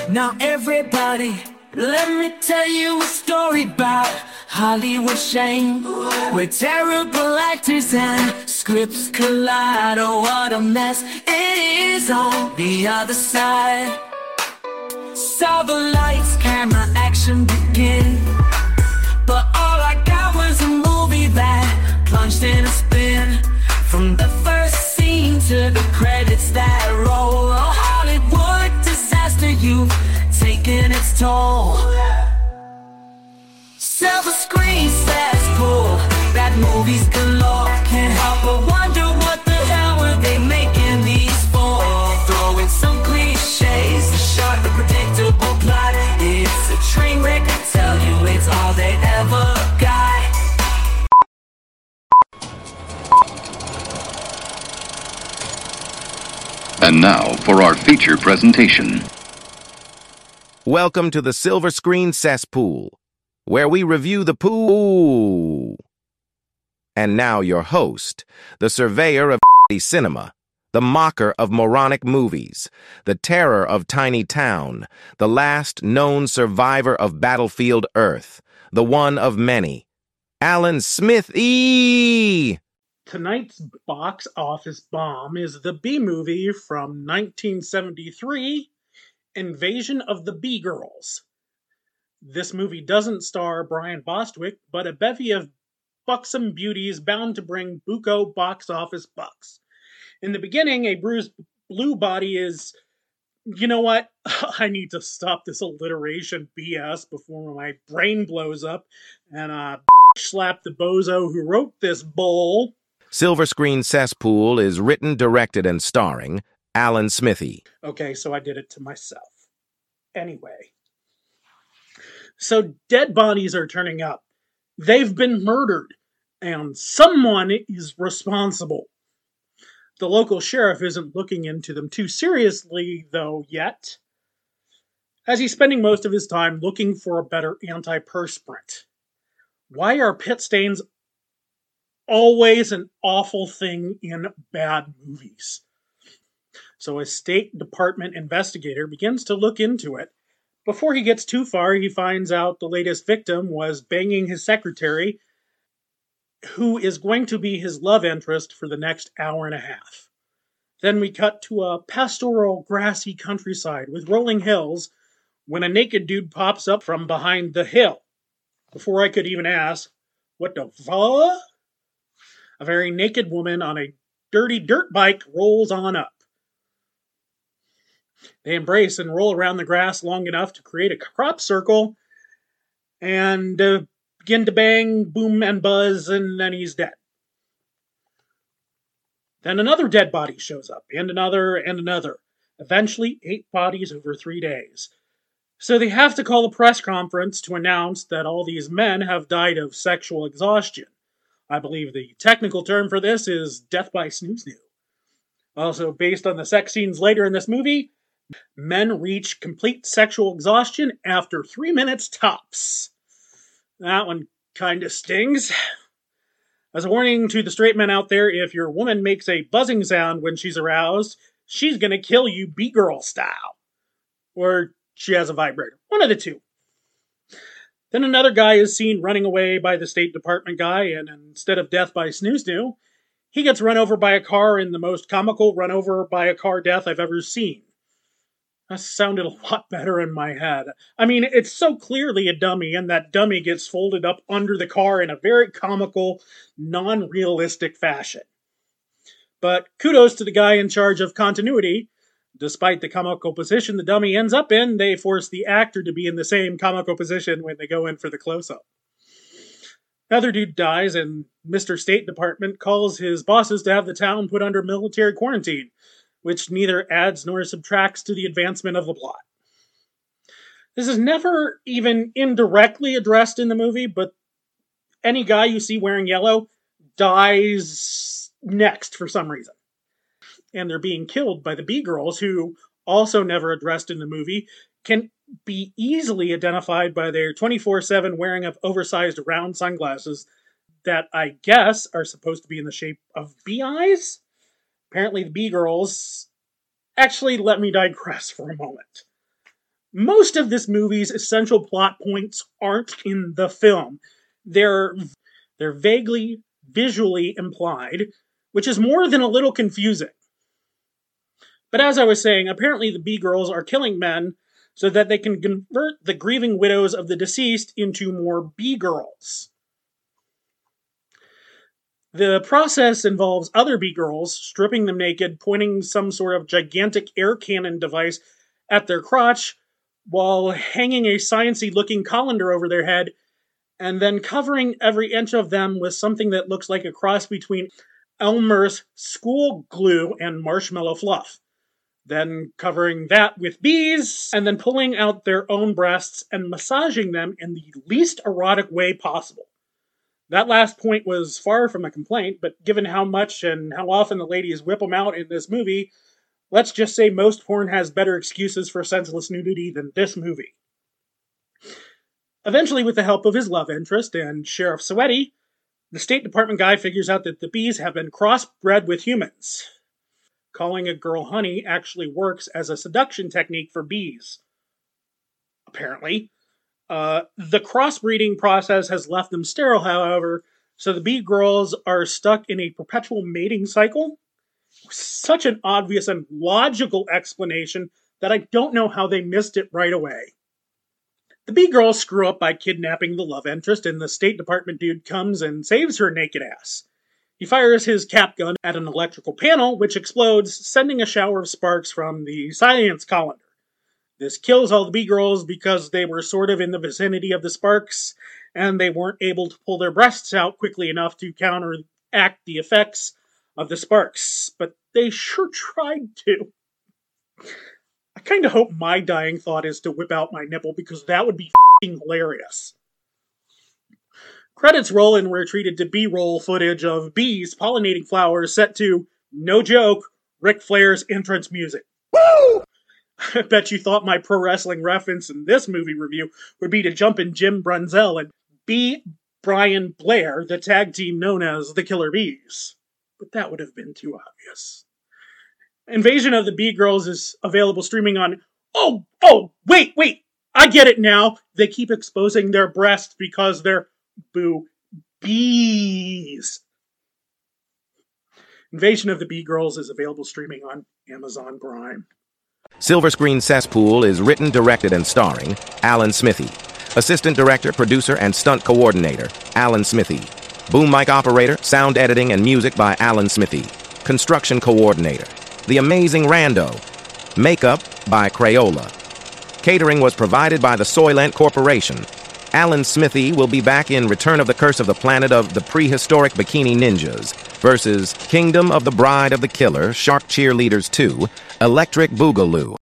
Now everybody, let me tell you a story about Hollywood shame, where terrible actors and scripts collide. Oh, what a mess it is on the other side. Saw the lights, camera, action begin, but all I got was a movie that plunged in a spin. From the first scene to the credits that roll, a Hollywood disaster, you've taken its toll. Silver screen says cool, bad movies galore. Can't help but wonder what the hell were they making these for? Throw in some cliches, a short, predictable plot. It's a train wreck, I tell you, it's all they ever got. And now for our feature presentation. Welcome to the Silver Screen Cesspool, where we review the pool. And now your host, the surveyor of cinema, the mocker of moronic movies, the terror of tiny town, the last known survivor of battlefield Earth, the one of many, Alan Smith-E. Tonight's box office bomb is the B-movie from 1973, Invasion of the B-Girls. This movie doesn't star Brian Bostwick, but a bevy of buxom beauties bound to bring buco box office bucks. In the beginning, a bruised blue body is... You know what? I need to stop this alliteration BS before my brain blows up and slap the bozo who wrote this bull. Silver Screen Cesspool is written, directed, and starring Alan Smith-E. Okay, so I did it to myself. Anyway. So dead bodies are turning up. They've been murdered, and someone is responsible. The local sheriff isn't looking into them too seriously, though, yet, as he's spending most of his time looking for a better antiperspirant. Why are pit stains always an awful thing in bad movies? So a State Department investigator begins to look into it. Before he gets too far, he finds out the latest victim was banging his secretary, who is going to be his love interest for the next hour and a half. Then we cut to a pastoral, grassy countryside with rolling hills when a naked dude pops up from behind the hill. Before I could even ask, what the fuck? A very naked woman on a dirty dirt bike rolls on up. They embrace and roll around the grass long enough to create a crop circle and begin to bang, boom, and buzz, and then he's dead. Then another dead body shows up, and another, and another. Eventually, 8 bodies over 3 days. So they have to call a press conference to announce that all these men have died of sexual exhaustion. I believe the technical term for this is death by snoo-snoo. Also, based on the sex scenes later in this movie, men reach complete sexual exhaustion after 3 minutes tops. That one kind of stings. As a warning to the straight men out there, if your woman makes a buzzing sound when she's aroused, she's gonna kill you B-girl style. Or she has a vibrator. One of the two. Then another guy is seen running away by the State Department guy, and instead of death by snoo-snoo, he gets run over by a car in the most comical run over by a car death I've ever seen. That sounded a lot better in my head. I mean, it's so clearly a dummy, and that dummy gets folded up under the car in a very comical, non-realistic fashion. But kudos to the guy in charge of continuity. Despite the comical position the dummy ends up in, they force the actor to be in the same comical position when they go in for the close-up. Another dude dies, and Mr. State Department calls his bosses to have the town put under military quarantine, which neither adds nor subtracts to the advancement of the plot. This is never even indirectly addressed in the movie, but any guy you see wearing yellow dies next for some reason. And they're being killed by the B-girls, who, also never addressed in the movie, can be easily identified by their 24/7 wearing of oversized round sunglasses that I guess are supposed to be in the shape of bee eyes? Apparently the B-girls... Actually, let me digress for a moment. Most of this movie's essential plot points aren't in the film. They're vaguely, visually implied, which is more than a little confusing. But as I was saying, apparently the B-girls are killing men so that they can convert the grieving widows of the deceased into more B-girls. The process involves other B-girls stripping them naked, pointing some sort of gigantic air cannon device at their crotch, while hanging a sciencey-looking colander over their head, and then covering every inch of them with something that looks like a cross between Elmer's school glue and marshmallow fluff. Then covering that with bees, and then pulling out their own breasts and massaging them in the least erotic way possible. That last point was far from a complaint, but given how much and how often the ladies whip them out in this movie, let's just say most porn has better excuses for senseless nudity than this movie. Eventually, with the help of his love interest and Sheriff Sweaty, the State Department guy figures out that the bees have been crossbred with humans. Calling a girl honey actually works as a seduction technique for bees. Apparently. The crossbreeding process has left them sterile, however, so the bee girls are stuck in a perpetual mating cycle. Such an obvious and logical explanation that I don't know how they missed it right away. The bee girls screw up by kidnapping the love interest, and the State Department dude comes and saves her naked ass. He fires his cap gun at an electrical panel, which explodes, sending a shower of sparks from the science colander. This kills all the B-girls because they were sort of in the vicinity of the sparks, and they weren't able to pull their breasts out quickly enough to counteract the effects of the sparks. But they sure tried to. I kind of hope my dying thought is to whip out my nipple, because that would be f***ing hilarious. Credits roll, and we're treated to B-roll footage of bees pollinating flowers set to, no joke, Ric Flair's entrance music. Woo! I bet you thought my pro wrestling reference in this movie review would be to jump in Jim Brunzell and be Brian Blair, the tag team known as the Killer Bees. But that would have been too obvious. Invasion of the B-Girls is available streaming on... Wait! I get it now! They keep exposing their breasts because they're... bees. Invasion of the B-Girls is available streaming on Amazon Prime. Silver Screen Cesspool is written, directed, and starring Alan Smithy. Assistant director, producer, and stunt coordinator, Alan Smithy. Boom mic operator, sound editing, and music by Alan Smithy. Construction coordinator, The Amazing Rando. Makeup by Crayola. Catering was provided by the Soylent Corporation. Alan Smithy will be back in Return of the Curse of the Planet of the Prehistoric Bikini Ninjas versus Kingdom of the Bride of the Killer, Shark Cheerleaders 2, Electric Boogaloo.